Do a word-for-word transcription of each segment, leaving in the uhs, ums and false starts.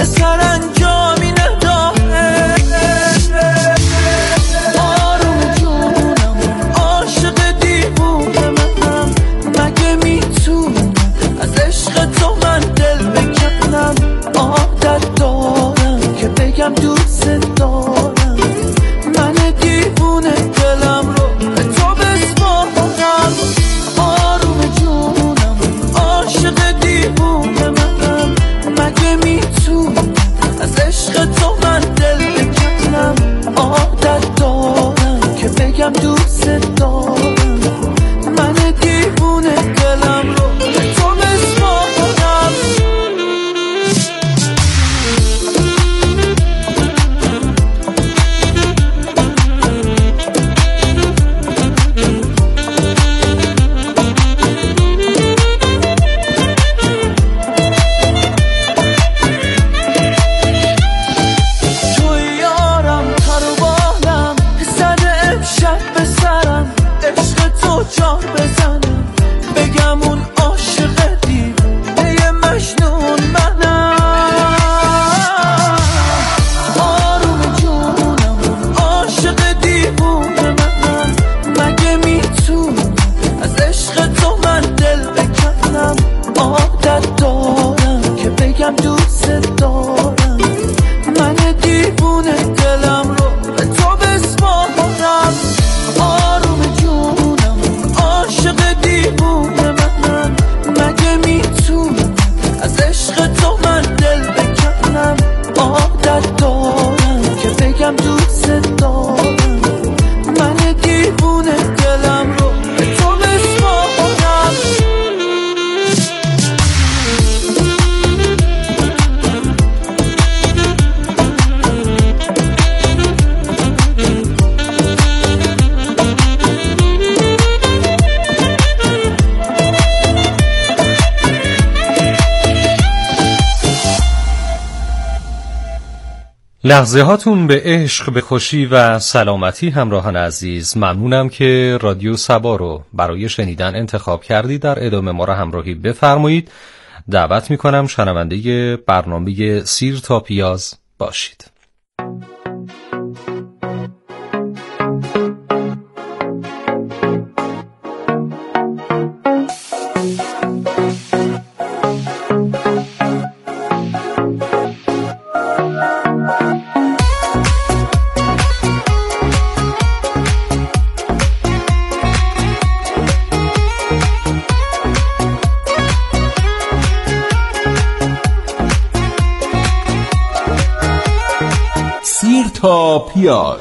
یه سرانجامی نداره. آروم جونم عاشق دیوونه منم، مگه میتونم از عشق تو من دل بکنم؟ عادت دارم که بگم دوست دارم، من دیوونه دلم رو به تو بسپارم. آروم جونم عاشق دیوونه منم، مگه میتونم از عشق تو من دل بکنم؟ عادت دارم که بگم دوست دارم، من دیوونه دلم رو به تو بسپارم. جان بزنم بگم اون عاشق دیوونه مجنون منم. آروم جونم اون عاشق دیوونه منم، مگه میتونم از عشق تو من دل بکنم؟ عادت دارم که بگم دوست دارم، من دیوونه دلم رو به تو بسپارم. آروم جونم عاشق دیوونه منم، مگه میتونم از عشق تو من دل بکنم؟ عادت دارم که بگم دوست دارم، من دیوونه دلم رو به تو بسپارم. لحظه هاتون به عشق، به خوشی و سلامتی همراهان عزیز. ممنونم که رادیو سبا رو برای شنیدن انتخاب کردید. در ادامه ما را همراهی بفرمایید. دعوت میکنم شنونده برنامه سیر تا پیاز باشید. سیر تا پیاز.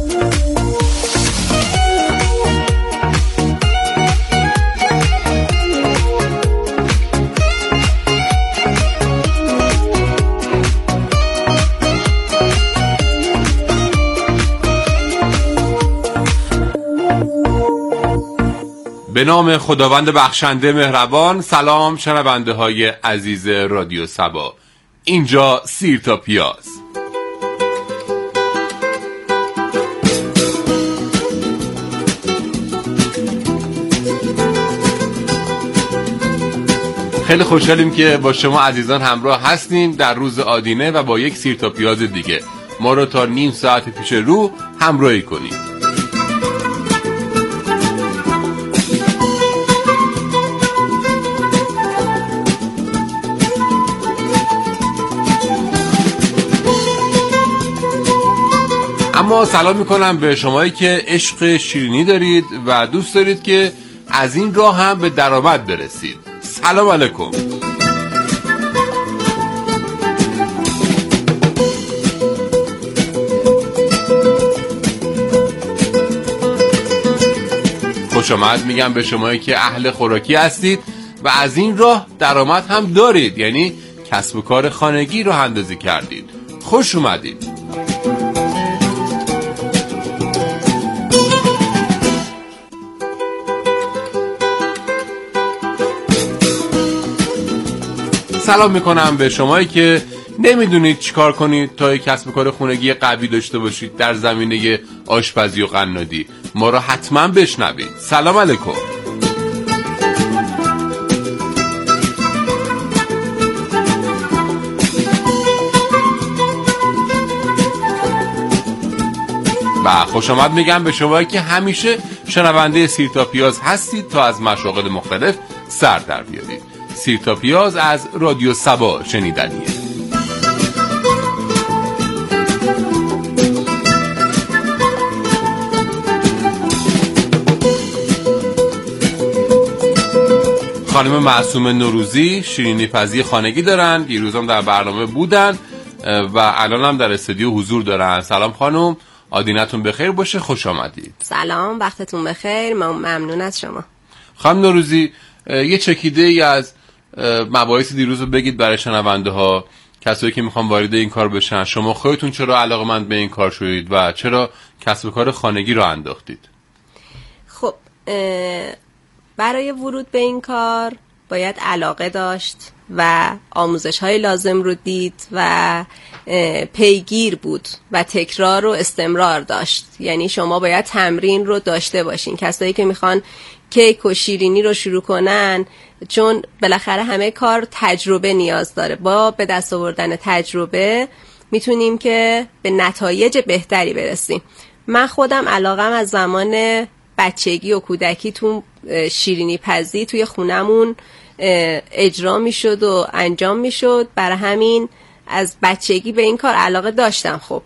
به نام خداوند بخشنده مهربان. سلام شنونده های عزیز رادیو سبا، اینجا سیر تا پیاز. خیلی خوشحالیم که با شما عزیزان همراه هستیم در روز آدینه و با یک سیر تا پیاز دیگه ما رو تا نیم ساعت پیش رو همراهی کنید. اما سلام میکنم به شمایی که عشق شیرینی دارید و دوست دارید که از این راه هم به درآمد برسید. سلام علیکم. خوش آمد میگم به شمایی که اهل خوراکی هستید و از این راه درآمد هم دارید، یعنی کسب و کار خانگی رو اندازی کردید. خوش اومدید. سلام میکنم به شمایی که نمیدونید چیکار کنید تا یک کسب و کار خانگی قوی داشته باشید در زمینه آشپزی و قنادی. ما را حتما بشنوید. سلام علیکم. و خوش آمد میگم به شما که همیشه شنونده سیر تا پیاز هستید تا از مشاغل مختلف سر در بیارید. سیر تا پیاز از رادیو سبا شنیدنیه. خانم معصومه نوروزی شیرینی پزی خانگی دارن، دیروز هم در برنامه بودن و الان هم در استودیو حضور دارن. سلام خانم، آدینتون بخیر باشه، خوش آمدید. سلام، وقتتون بخیر، من ممنون از شما. خانم نوروزی، یه چکیده ای از مباحث دیروز رو بگید برای شنونده ها، کسایی که میخوان وارد این کار بشن. شما خودتون چرا علاقه‌مند به این کار شدید و چرا کسب کار خانگی رو انداختید؟ خب برای ورود به این کار باید علاقه داشت و آموزش های لازم رو دید و پیگیر بود و تکرار و استمرار داشت. یعنی شما باید تمرین رو داشته باشین. کسایی که میخوان کیک و شیرینی رو شروع کنن، چون بالاخره همه کار تجربه نیاز داره، با به دست آوردن تجربه میتونیم که به نتایج بهتری برسیم. من خودم علاقم از زمان بچگی و کودکی تو شیرینی پزی توی خونمون اجرا میشد و انجام میشد، برای همین از بچگی به این کار علاقه داشتم. خب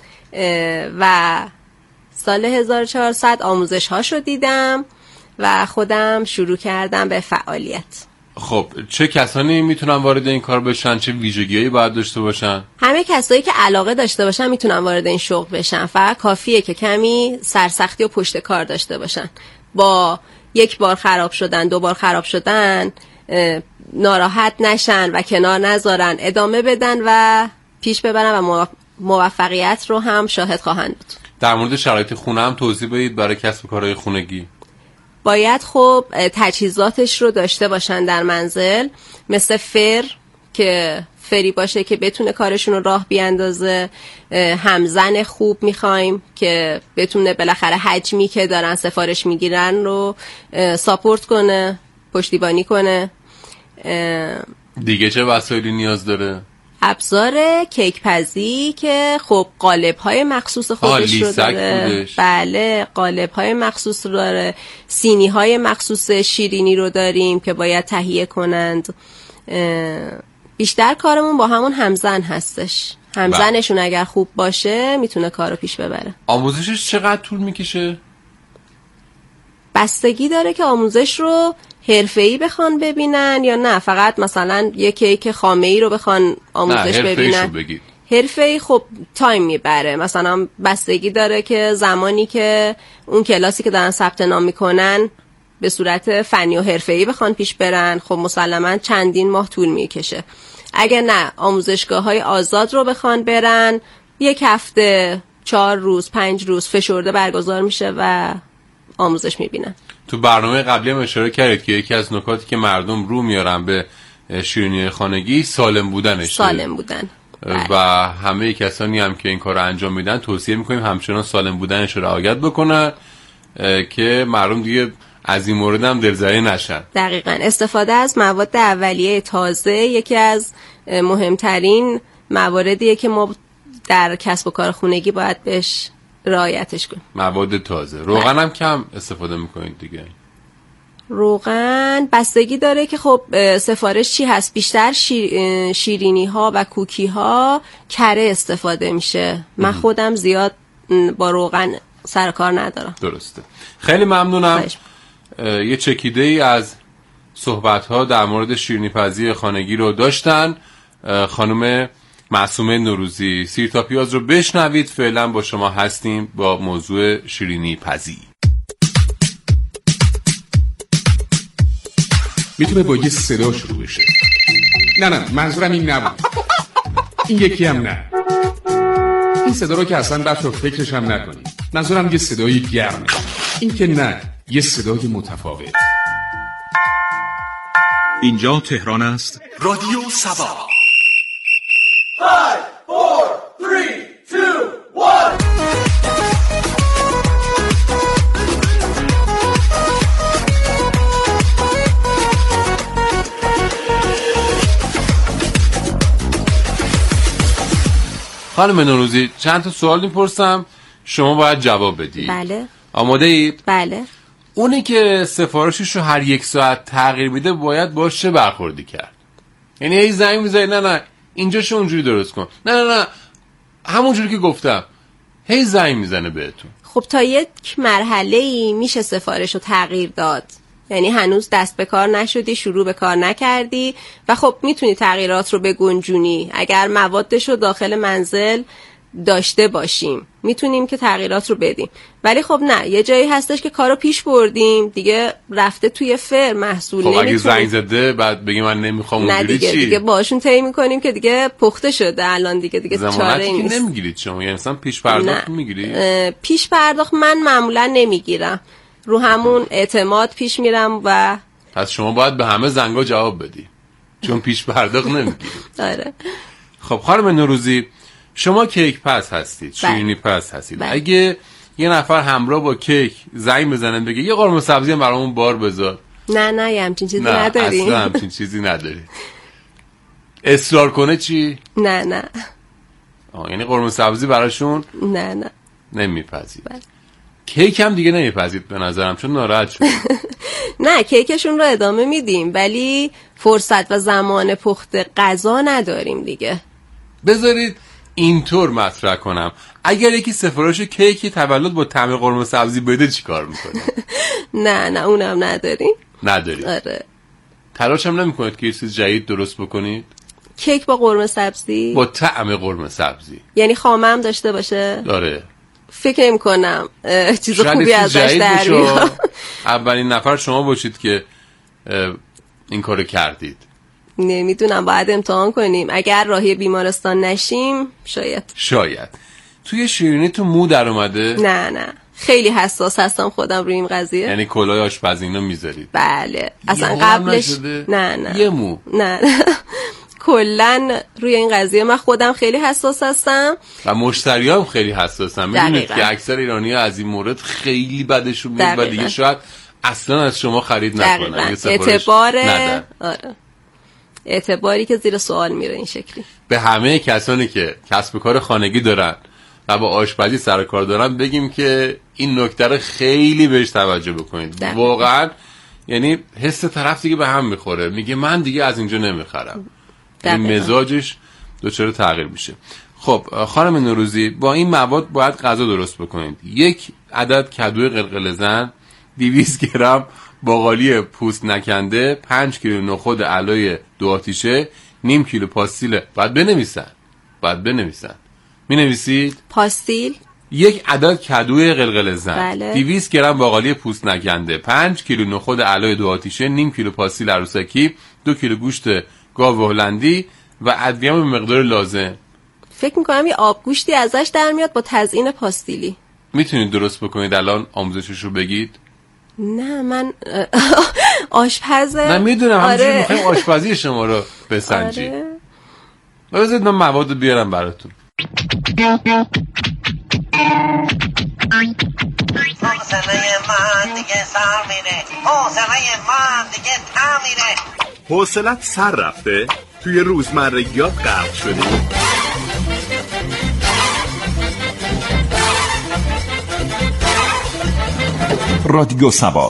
و سال هزار و چهارصد آموزش هاشو دیدم و خودم شروع کردم به فعالیت. خب چه کسانی میتونن وارد این کار بشن؟ چه ویژگی‌هایی باید داشته باشن؟ همه کسایی که علاقه داشته باشن میتونن وارد این شغل بشن، فقط کافیه که کمی سرسختی و پشت کار داشته باشن. با یک بار خراب شدن، دو بار خراب شدن ناراحت نشن و کنار نذارن، ادامه بدن و پیش ببرن و موفقیت رو هم شاهد خواهند بود. در مورد شرایط خونه هم توضیح بدید برای کسب کارهای خونگی. باید خب تجهیزاتش رو داشته باشن در منزل، مثل فر که فری باشه که بتونه کارشون رو راه بیاندازه، همزن خوب میخوایم که بتونه بالاخره حجمی که دارن سفارش میگیرن رو ساپورت کنه، پشتیبانی کنه. دیگه چه وسایلی نیاز داره؟ ابزار کیک پزی که خب قالب های مخصوص خودش رو داره. بودش. بله، قالب های مخصوص رو داره. سینی های مخصوص شیرینی رو داریم که باید تهیه کنند. بیشتر کارمون با همون همزن هستش. همزنشون اگر خوب باشه میتونه کارو پیش ببره. آموزشش چقدر طول میکشه؟ بستگی داره که آموزش رو حرفه‌ای بخوان ببینن یا نه فقط مثلا یک کیک خامه‌ای رو بخوان آموزش ببینن. بگید. حرفه‌ای خب تایم میبره، مثلا بستگی داره که زمانی که اون کلاسی که دارن ثبت نام میکنن به صورت فنی و حرفه‌ای بخوان پیش برن، خب مسلماً چندین ماه طول میکشه. اگر نه آموزشگاه‌های آزاد رو بخوان برن، یک هفته، چهار روز، پنج روز فشرده برگزار میشه و آموزش میبینن. تو برنامه قبلی هم اشاره کردید که یکی از نکاتی که مردم رو میارن به شیرینی خانگی سالم بودنش. سالم بودن. و همه کسانی هم که این کار رو انجام میدن توصیه میکنیم همچنان سالم بودنش رو رعایت بکنن که مردم دیگه از این مورد هم دلزده نشن. دقیقاً. استفاده از مواد اولیه تازه یکی از مهمترین مواردیه که ما در کسب و کار خانگی باید بهش رعایتش کنیم. مواد تازه. روغن هم کم استفاده میکنید دیگه؟ روغن بستگی داره که خب سفارش چی هست. بیشتر شیر... شیرینی ها و کوکی ها کره استفاده میشه. من خودم زیاد با روغن سر کار ندارم. درسته. خیلی ممنونم. یه چکیده ای از صحبت ها در مورد شیرینی پزی خانگی رو داشتن خانم معصومه نوروزی. سیر تا پیاز رو بشنوید. فعلا با شما هستیم با موضوع شیرینی پزی. میتونه با یه صدا شروع بشه. نه نه منظورم این نبود. این یکی هم نه. این صدا رو که اصلا بچه فکرش هم نکنید. منظورم یه صدای گرمه. این که نه، یه صدای متفاوت. اینجا تهران است. رادیو سبا. five, four, three, two, one. خانم نوروزی چند تا سوال میپرسم شما باید جواب بدید. بله. آماده اید؟ بله. اونی که سفارشش رو هر یک ساعت تغییر میده باید باش چه برخوردی کرد؟ یعنی هی زنگ میزنی نه نه اینجاشو اونجوری درست کن، نه نه نه همونجوری که گفتم، هی زنگ میزنه بهتون. خب تا یک مرحله‌ای میشه سفارش رو تغییر داد، یعنی هنوز دست به کار نشدی، شروع به کار نکردی و خب میتونی تغییرات رو بگنجونی. اگر موادش رو داخل منزل داشته باشیم میتونیم که تغییرات رو بدیم، ولی خب نه، یه جایی هستش که کارو پیش بردیم دیگه، رفته توی فر محصول خب نمیتونیم. اگه زنگ زده بعد بگی من نمیخوام اونجوری دیگه چی؟ دیگه باشون طی میکنیم که دیگه پخته شده الان دیگه دیگه چاره نیست. که نمیگیرید شما؟ یعنی مثلا پیش پرداخت میگیری؟ پیش پرداخت من معمولا نمیگیرم، رو همون اعتماد پیش میرم و پس شما باید به همه زنگا جواب بدی چون پیش پرداخت نمیگیری. آره. خب خانم نوروزی، شما کیک پس هستید، شیرینی پس هستید. بله. اگه یه نفر همراه با کیک زنگ بزنه بگه یه قرمه سبزی هم برامون بار بذار، نه نه یه همچین چیزی نه نداریم. اصلا همچین چیزی نداری. اصرار کنه چی؟ نه نه. آه یعنی قرمه سبزی براشون نه نه نمیپذید. بله. کیک هم دیگه نمیپذید به نظرم چون ناراحت شد. نه کیکشون رو ادامه میدیم ولی فرصت و زمان پخت غذا نداریم دیگه. بذارید اینطور مطرح کنم، اگر یکی سفارش کیک تولد با طعم قرمه سبزی بده چی کار میکنه؟ نه نه اونم نداریم. ندارید؟ آره. تلاش هم نمی کنید که یه چیز جدید درست بکنید؟ کیک با قرمه سبزی؟ با طعم قرمه سبزی، یعنی خامه هم داشته باشه؟ داره. فکر نمی کنم چیز خوبی ازش در بیاد. اولین نفر شما باشید که این کارو کردید. نمیدونم، باید امتحان کنیم. اگر راهی بیمارستان نشیم شاید. شاید. توی شیرینی تو مو در اومده؟ نه نه، خیلی حساس هستم خودم روی این قضیه. یعنی کلاه آشپزینو میذارید؟ بله. اصلا قبلش نه نه یه مو نه نه کلن روی این قضیه من خودم خیلی حساس هستم و مشتری هم خیلی حساسم. میدونید که اکثر ایرانی ها از این مورد خیلی بدشون میاد و دیگه شاید اصلا از شما خرید نکنن. اعتبار آره. اعتباری که زیر سوال میره این شکلی. به همه کسانی که کسب کار خانگی دارن و با آشپزی سر کار دارن بگیم که این نکته رو خیلی بهش توجه بکنید. واقعا یعنی حس طرف دیگه به هم میخوره، میگه من دیگه از اینجا نمیخرم، این مزاجش دوچاره تغییر میشه. خب خانم نوروزی، با این مواد باید غذا درست بکنید. یک عدد کدوی قلقل زن، دویست گرم باقالی پوست نکنده، پنج کیلو نخود علای دو آتیشه، نیم کیلو پاستیل. باید بنویسن باید بنویسن می نویسید؟ پاستیل. یک عدد کدوی قلقل زن، بله. دویست گرم باقالی پوست نکنده، پنج کیلو نخود علای دو آتیشه، نیم کیلو پاستیل عروسکی، دو کیلو گوشت گاو هلندی و ادویه به مقدار لازم. فکر میکنم یه آبگوشتی ازش در میاد با تزیین پاستیلی. میتونید درست بکنید الان آموزشش رو بگید؟ نه من آشپزه. نه میدونم همینجوری آره. میخوایم آشپزی شما رو بسنجی. آره. بذارید من مواد رو بیارم براتون. حوصله من دیگه سر میره، حوصله من دیگه تر میره. حوصلت سر رفته؟ توی روزمرگیات غرق شدی؟ رادیو سبا.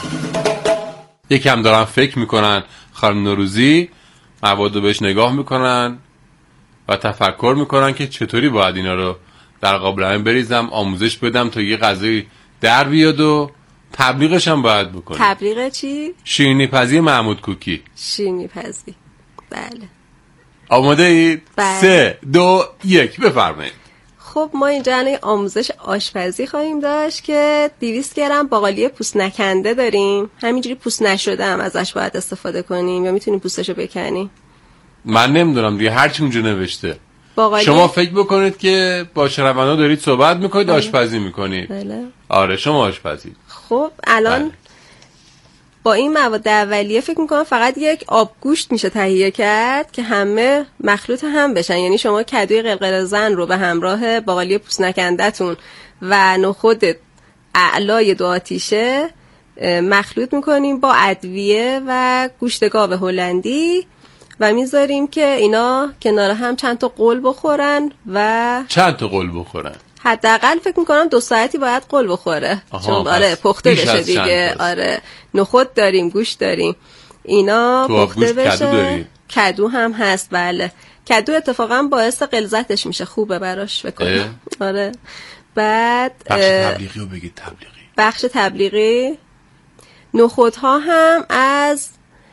یکم دارن فکر میکنن خانم نوروزی، مواد رو بهش نگاه میکنن و تفکر میکنن که چطوری باید اینا رو در قالب همین بریزم، آموزش بدم تا یه غذای در بیاد و تبلیغش هم باید بکنیم. تبلیغ چی؟ شیرینی پزی محمود کوکی. شیرینی پزی. بله. آماده اید؟ بله. سه دو یک بفرمایید. خب ما اینجا الان آموزش آشپزی خواهیم داشت که دویست گرم باقالی پوست نکنده داریم. همینجوری پوست نشده هم ازش باید استفاده کنیم یا میتونیم پوستشو بکنیم؟ من نمیدونم دیگه، هرچی اونجا نوشته. باقالی... شما فکر بکنید که با شنوندا دارید صحبت میکنید. بله. آشپزی میکنید. بله. آره شما آشپزی. خب الان بله. با این مواد اولیه فکر میکنم فقط یک آبگوشت میشه تهیه کرد که همه مخلوط هم بشن. یعنی شما کدوی قلقل زن رو به همراه باقالی پوست نکنده‌تون و نخود اعلای دو آتیشه مخلوط میکنیم با ادویه و گوشت گاو هلندی و میذاریم که اینا کنار هم چند تا قل بخورن و چند تا قل بخورن؟ حداقل فکر میکنم دو ساعتی باید قل بخوره. چون آره پخته بشه دیگه. آره نخود داریم، گوشت داریم، اینا پخته بشه. کدو داریم. کدو هم هست بله. کدو اتفاقا باعث غلظتش میشه، خوبه براش بکنم. آره بعد بخش تبلیغی رو بگید. تبلیغی بخش تبلیغی نخودها هم از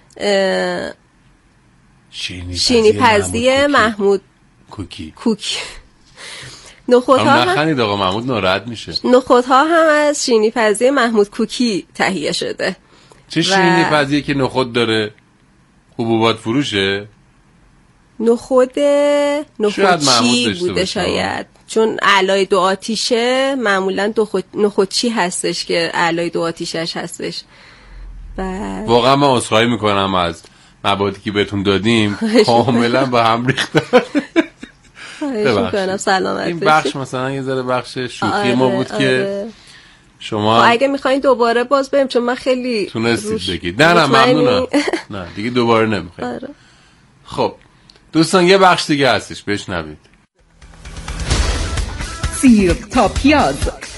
شینی, شینی پزی محمود کوکی کوکی نخودها هم نخندید آقا محمود ناراحت میشه. نخودها هم از شینی پزی محمود کوکی تهیه شده. چه شینی پزیه که نخود داره؟ حبوبات فروشه؟ نخود نخودچی بوده شاید، چون علای دو آتیشه معمولا نخودچی هستش که علای دو آتیشش هستش. بعد واقعا من عذرخواهی میکنم از موادی که بهتون دادیم، کاملا با هم ریخته. ببخشید سلامت این بخش مثلا یه ذره بخش شوخی آره، ما بود آره. که شما اگه میخواین دوباره باز بریم، چون من خیلی تونستید بگید. نه نه ممنونم. نه دیگه دوباره نمیخوایم. آره. خب دوستان یه بخش دیگه هستش بشنوید. سیر تا پیاز.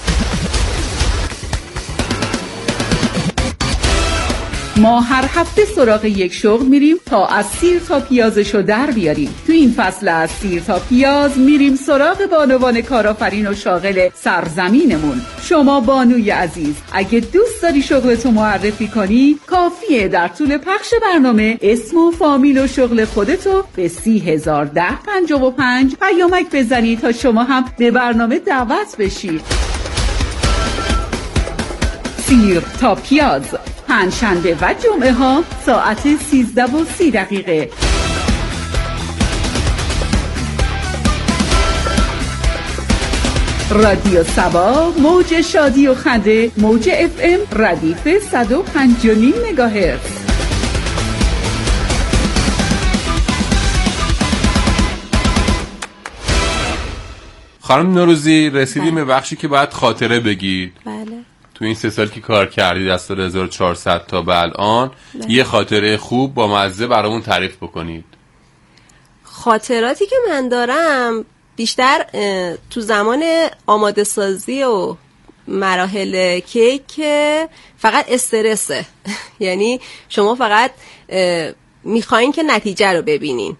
ما هر هفته سراغ یک شغل میریم تا از سیر تا پیازشو در بیاریم. تو این فصل از سیر تا پیاز میریم سراغ بانوان کارآفرین و شاغل سرزمینمون. شما بانوی عزیز، اگه دوست داری شغلتو معرفی کنی، کافیه در طول پخش برنامه اسم و فامیل و شغل خودتو به سی هزار ده پنجاه و پنج پیامک بزنی تا شما هم به برنامه دعوت بشید. سیر تا پیاز، پنجشنبه و جمعه ها ساعت سیزده و سی دقیقه. رادیو سبا، موج شادی و خنده، موج اف ام ردیف صد و پنج و نیم مگاهرتز. خانم نوروزی رسیدیم به بخشی که باید خاطره بگید. بله. تو این سه سال که کار کردید از سال هزار و چهارصد تا به الان بله. یه خاطره خوب با مزه برامون تعریف بکنید. خاطراتی که من دارم بیشتر تو زمان آماده سازی و مراحل کیک که فقط استرسه. یعنی شما فقط میخواین که نتیجه رو ببینین،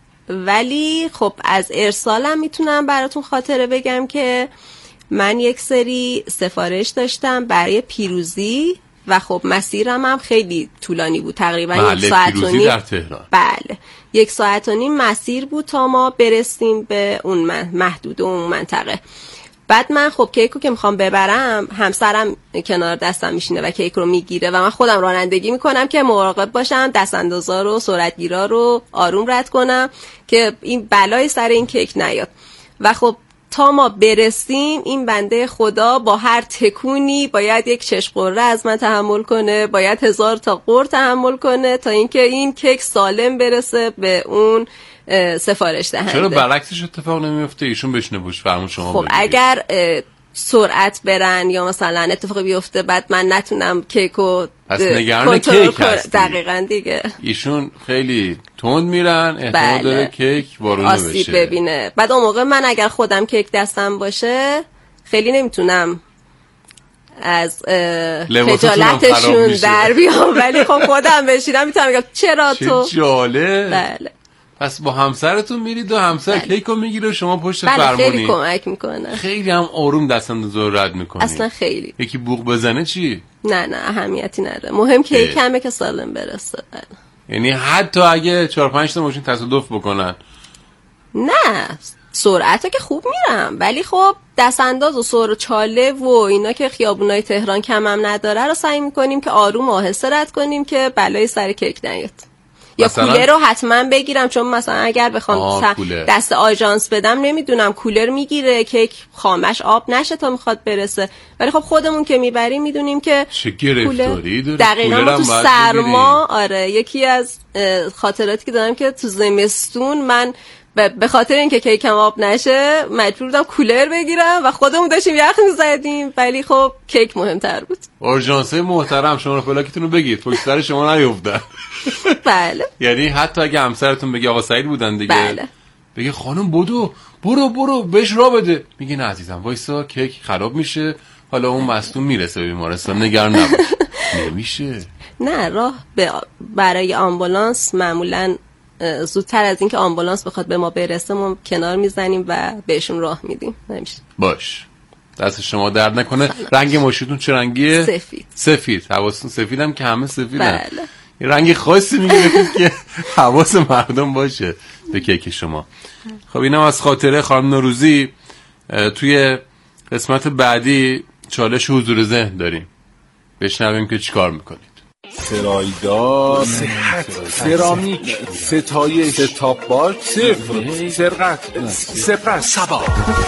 ولی خب از ارسالم میتونم براتون خاطره بگم که من یک سری سفارش داشتم برای پیروزی و خب مسیرم هم خیلی طولانی بود، تقریبا یک ساعت و نیم در تهران. بله یک ساعت و نیم مسیر بود تا ما برسیم به اون محدود اون منطقه. بعد من خب کیکو که میخوام ببرم، همسرم کنار دستم میشینه و کیک رو میگیره و من خودم رانندگی میکنم که مراقب باشم دست اندازا رو، سرعتگیرا رو آروم رد کنم که این بلای سر این کیک نیاد. و خب تا ما برسیم این بنده خدا با هر تکونی باید یک چشم قره از من تحمل کنه، باید هزار تا قر تحمل کنه تا اینکه این کیک سالم برسه به اون سفارش دهنده. چرا برعکسش اتفاق نمیفته؟ ایشون بشنه بوش فرمون شما. خب اگر سرعت برن یا مثلا اتفاقی بیفته بعد من نتونم کیکو پس نگران کیک هستی. دقیقاً دیگه ایشون خیلی تند میرن، احتمال بله. داره کیک وارونه بشه، آسیب ببینه. بعد اون موقع من اگر خودم کیک دستم باشه خیلی نمیتونم از خجالتشون در بیام، ولی خب خودم بشینم میتونم بگم چرا تو. چه جالب. بله. پس با همسرتون میرید و همسر بله. کیکو میگیره و شما پشت بله فرمونی. خیلی کمک میکنه. خیلی هم آروم دست اندازه رو رد میکنی. اصلا خیلی. یکی بوق بزنه چی؟ نه نه اهمیتی نداره، مهم کیک همه که سالم برسه. بله. یعنی حتی اگه چهار پنج تا ماشین تصادف بکنن؟ نه سرعت که خوب میرم، ولی خب دست انداز و سر و چاله و اینا که خیابونای تهران کم هم نداره رو سعی میکنیم که آروم و آهسته رد کنیم که بلای سر کیک نیاد. یا کولر رو حتما بگیرم، چون مثلا اگر بخوام دست آژانس بدم نمیدونم کولر میگیره کیک خامش آب نشه تا میخواد برسه، ولی خب خودمون که میبریم میدونیم که چه گرفتاری داره. دقیقاً تو سرما. آره یکی از خاطراتی که دارم که تو زمستون من به خاطر اینکه کیکم آب نشه مجبور بودم کولر بگیرم و خودمون داشتیم یخ می‌زدیم، ولی خب کیک مهمتر بود. آژانس‌های محترم شما فلاکتون رو بگید پشت سر شما نیفتن. بله. یعنی حتی اگه همسرتون بگه آقا سعید بودن دیگه بله. بگه خانم بدو برو برو بهش راه بده، میگه نه عزیزم وایسا کیک خراب میشه، حالا اون مصدوم میرسه به بیمارستان نگران نباش. نمیشه. نه راه برای آمبولانس معمولا زودتر از اینکه آمبولانس بخواد به ما برسه ما کنار میزنیم و بهشون راه میدیم. نمیشه. باش دست شما درد نکنه. رنگ ماشینتون چه رنگیه؟ سفید. سفید. حواستون سفیدم که همه سفیدن. بله. یه رنگ خاصی میگیرید که حواس مردم باشه به کیک شما. خب اینم از خاطره خانم نوروزی. توی قسمت بعدی چالش حضور ذهن داریم، بشنویم که چیکار میکنید. سرایدار، صحت، سرامیک، ستایش، ستاپ باش، صفر، سرقت، سپر، سبا.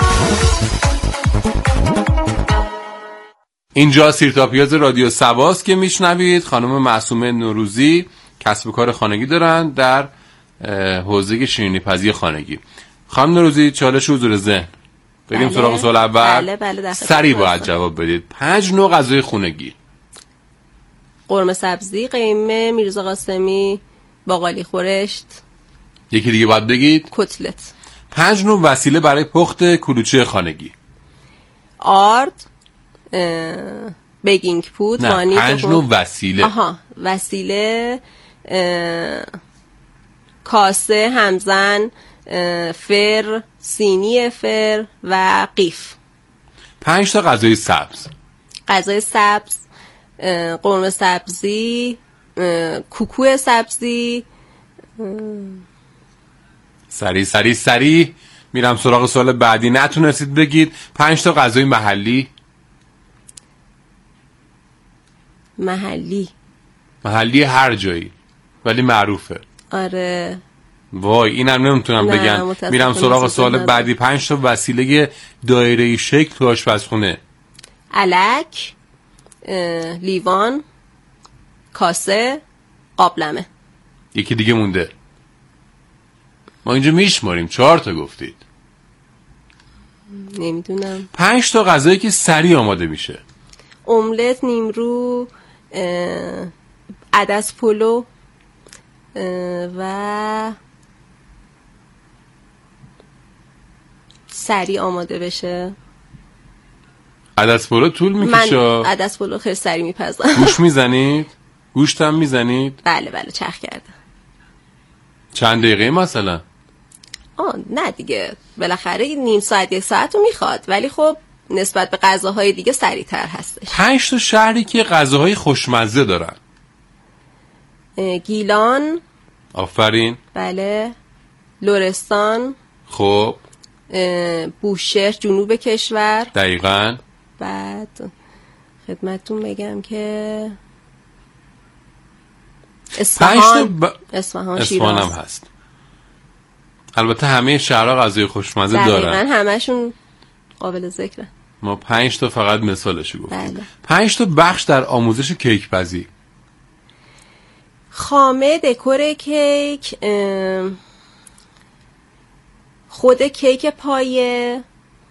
اینجا سیرتاپیاز رادیو سباست که میشنوید. خانم معصومه نوروزی کسب و کار خانگی دارن در حوزه شیرینی پزی خانگی. خانم نوروزی چالش حضور ذهن. بریم بله. سراغ سوال اول. بله بله سریع باید جواب بدید. پنج نوع غذای خونگی. قرمه سبزی، قیمه، میرزا قاسمی، باقالی خورشت. یکی دیگه باید بگید. کتلت. پنج نوع وسیله برای پخت کلوچه خانگی. آرد، بیکینگ پود، وانیل. پنج نوع وسیله. آها وسیله، کاسه، همزن، فر، سینی فر و قیف. پنج تا غذای سبز. غذای سبز، قرمه سبزی، کوکو سبزی. سری سری سری میرم سراغ سوال بعدی. نتونستید بگید. پنج تا غذای محلی. محلی محلی هر جایی ولی معروفه. آره وای اینم نمیتونم بگم. میرم سراغ سوال بعدی. پنج تا وسیله دایره‌ای شکل تو آشپزخونه. الک، لیوان، کاسه، قابلمه. یکی دیگه مونده. ما اینجا میشماریم. چهار تا گفتید. نمیدونم. پنج تا غذایی که سریع آماده میشه. املت، نیمرو، عدس پلو و سریع آماده بشه. عدس پلو طول میکشه. من عدس پلو خیلی سریع میپزم. گوش میزنید؟ گوشت هم میزنید؟ بله بله چرخ کرده. چند دقیقه مثلا؟ آه نه دیگه بالاخره نیم ساعت یک ساعت رو میخواد، ولی خب نسبت به غذاهای دیگه سریع‌تر هستش. پنج تا شهری که غذاهای خوشمزه دارن. گیلان. آفرین. بله. لرستان. خب. بوشهر جنوب کشور. دقیقاً. بعد خدمتتون بگم که اصفهان. ب... اصفهان اصفهان هم هست. البته همه شهرها غذای خوشمزه دقیقاً دارن. دقیقاً همشون قابل ذکره. ما پنج تا فقط مثالشو گفتیم. بله. پنج تا بخش در آموزش کیک پزی. خامه، دکور کیک، خود کیک پایه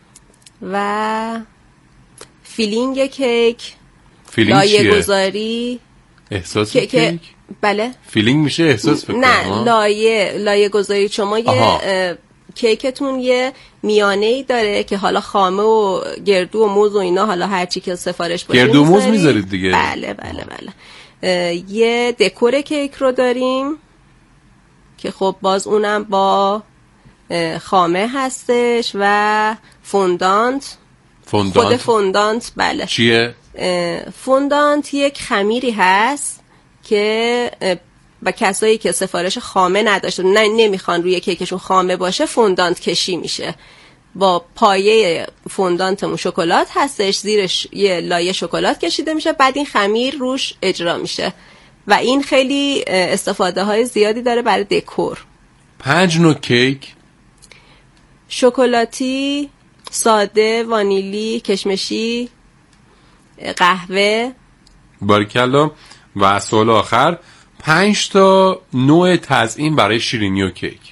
و فیلینگ کیک. فیلینگ لایه گذاری. احساس کیک, کیک؟ بله. فیلینگ میشه احساس فکر نه کنم. لایه لایه گذاری شما یه کیکتون یه میانه‌ای داره که حالا خامه و گردو و موز و اینا حالا هر چی که سفارش باشه گردو و موز میذارید دیگه. بله بله بله. یه دکور کیک رو داریم که خب باز اونم با خامه هستش و فوندانت. فوندانت خود فوندانت بله. چیه؟ فوندانت یک خمیری هست که و کسایی که سفارش خامه نداشتن نه نمیخوان روی کیکشون خامه باشه فوندانت کشی میشه. با پایه فوندانتمون شکلات هستش، زیرش یه لایه شکلات کشیده میشه، بعد این خمیر روش اجرا میشه و این خیلی استفاده های زیادی داره برای دکور. پنج نوع کیک: شکلاتی، ساده، وانیلی، کشمشی، قهوه. باریکلا. و سوال آخر: پنج تا نوع تزیین برای شیرینی و کیک.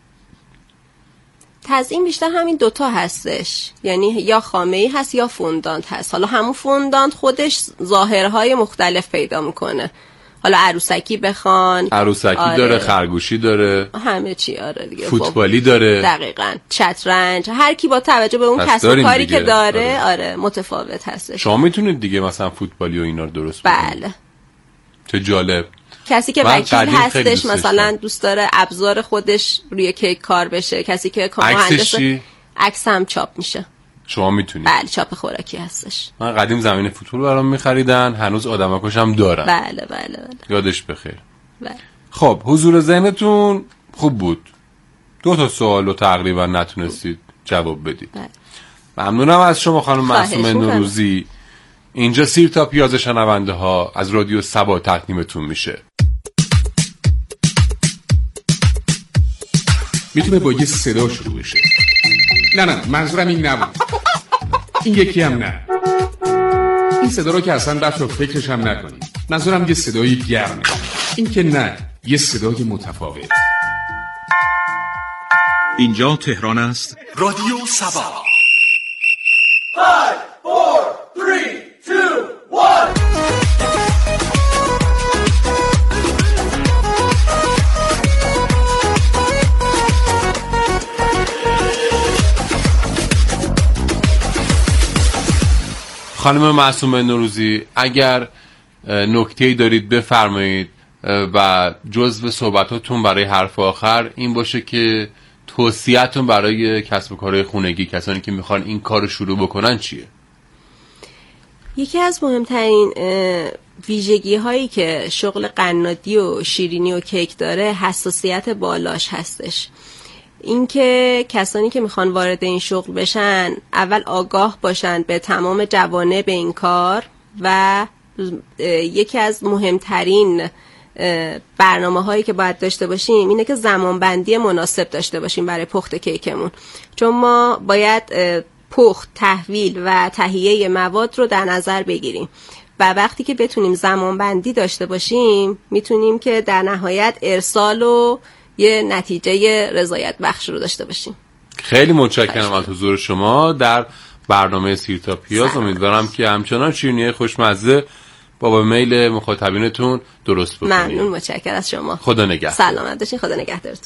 تزیین بیشتر همین دوتا هستش، یعنی یا خامه‌ای هست یا فوندانت هست. حالا همون فوندانت خودش ظاهرهای مختلف پیدا میکنه، حالا عروسکی بخوان، عروسکی آره. داره، خرگوشی داره، همه چی آره دیگه، فوتبالی داره، دقیقاً شطرنج، هر کی با توجه به اون کسب و کاری که داره آره. آره متفاوت هستش. شما میتونید دیگه مثلا فوتبالی و اینا رو درست بکنید. بله. چه جالب. کسی که وکیل هستش مثلا دوست داره ابزار خودش روی کیک کار بشه، کسی که مهندس عکس هم چاپ میشه. شما میتونید. بله چاپ خوراکی هستش. من قدیم زمین فوتبال برام می‌خریدن، هنوز آدمکش هم دارن. بله بله بله. یادش بخیر. بله. خب حضور ذهنتون خوب بود. دو تا سوالو تقریبا نتونستید جواب بدید. بله. ممنونم از شما خانم معصومه نوروزی. اینجا سیر تا پیاز شنونده ها از رادیو سبا تقدیمتون میشه. میتونه با یه صدا شروع بشه. نه نه منظورم این نبود. این یکی هم نه. این صدا رو که اصلا بچه فکرش هم نکنید. منظورم یه صدایی گرمه. این که نه، یه صدای متفاوت. اینجا تهران است. رادیو سبا. five, four, three, two, one. خانم معصومه نوروزی، اگر نکته‌ای دارید بفرمایید و جزو صحبتاتون برای حرف آخر این باشه که توصیه‌تون برای کسب و کارهای خونگی، کسانی که میخوان این کارو شروع بکنن چیه؟ یکی از مهمترین ویژگی هایی که شغل قنادی و شیرینی و کیک داره حساسیت بالاش هستش. اینکه کسانی که میخوان وارد این شغل بشن اول آگاه باشن به تمام جوانب این کار و یکی از مهمترین برنامه هایی که باید داشته باشیم اینه که زمانبندی مناسب داشته باشیم برای پخت کیکمون، چون ما باید پخت، تحویل و تهیه مواد رو در نظر بگیریم و وقتی که بتونیم زمانبندی داشته باشیم میتونیم که در نهایت ارسال و یه نتیجه رضایت بخش رو داشته باشیم. خیلی متشکرم از حضور شما در برنامه سیر تا پیاز. امیدوارم که همچنان شیرینی خوشمزه با میل مخاطبینتون درست بکنید. ممنون، متشکرم از شما. خدا نگهدار. سلامت باشین. خدا نگهدارتون.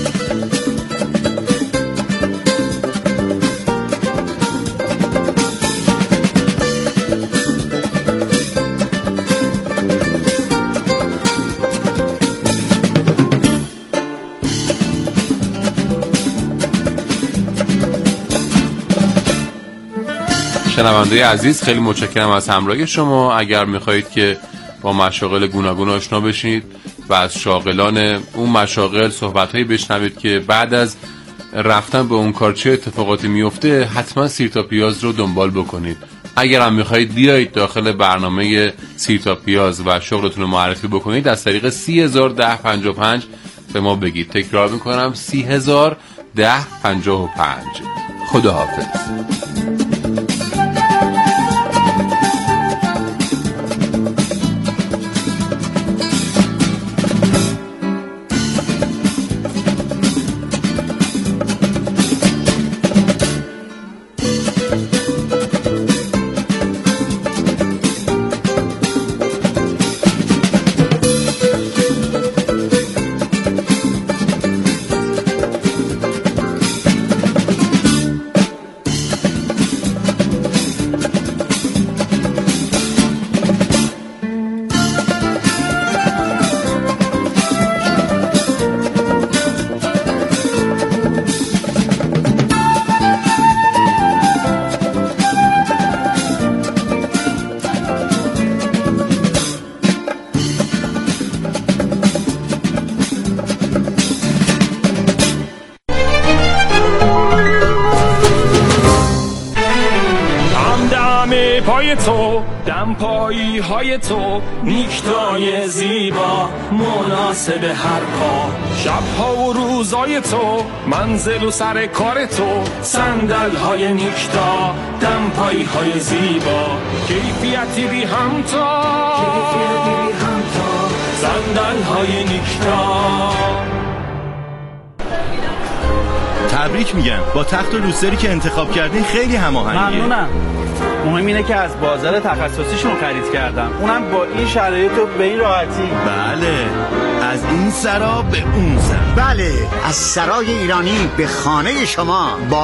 شنونده عزیز، خیلی متشکرم از همراهی شما. اگر میخواهید که با مشاغل گوناگون آشنا بشید و از شاغلان اون مشاغل صحبت‌هایی بشنوید که بعد از رفتن به اون کار چه اتفاقاتی میفته، حتما سیر تا پیاز رو دنبال بکنید. اگر هم میخواهید بیایید داخل برنامه سیر تا پیاز و شغلتون رو معرفی بکنید، از طریق سی هزار ده پنجاه و پنج به ما بگید. تکرار میکنم سی هزار ده پنجاه و پنج. خداحافظ. پای تو، دمپایی های تو، نیکتای زیبا مناسب هر پا، شبها و روزای تو، منزل و سر کار تو، صندل های نیکتا، دمپایی های زیبا، کیفیتی بی همتا، کیفیتی بی همتا، صندل های نیکتا. تبریک میگم، با تخت و لوستری که انتخاب کردین خیلی هماهنگه. ممنونم. مهم اینه که از بازار تخصصیشون خرید کردم، اونم با این شرایط و به این راحتی. بله، از این سرا به اون سرا. بله، از سرای ایرانی به خانه شما با